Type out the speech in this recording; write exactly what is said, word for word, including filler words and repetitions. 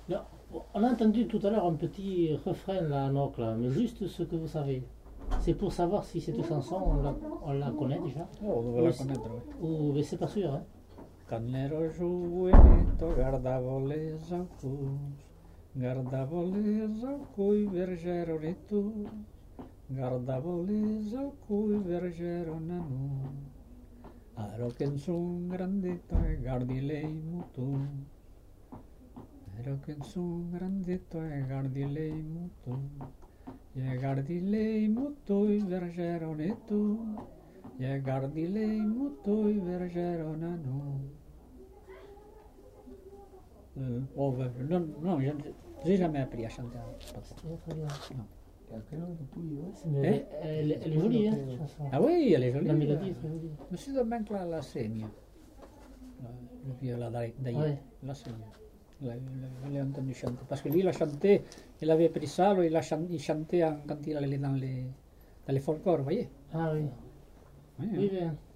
Non, on a entendu tout à l'heure un petit refrain là, en ocre, là, mais juste ce que vous savez. C'est pour savoir si cette chanson, on la, on la connaît déjà. Oh, dove Oui, la c'est- connaître, oui. Ou, mais c'est pas sûr, hein. Cannero giuvenetto guardavo le zancus, guardavo le zancui vergero e tu, guardavo le zancui vergero nanu. Ero che son grandetto e guardi lei mutu, ero che son grandetto e guardi lei mutu, e guardi lei mutu il vergero e tu, e guardi lei mutu il vergero nanu. Euh, oh, bah, non, non, je n'ai jamais appris à chanter. C'est très bien. Non. Mais Eh? elle, elle- elle est jolie, hein, cette chanson. Ah oui, elle est jolie. La mélodie est très jolie. Ma si domen la, la segna. La, la, la, la, la, Ouais. la segna. La, la, l'ai entendu chanter. Parce que lui, il a chanté, il avait pris ça, il, a chan, il chantait en, quand il allait dans les, dans les folklore, vous voyez. Ah oui. Oui, Oui, hein. bien.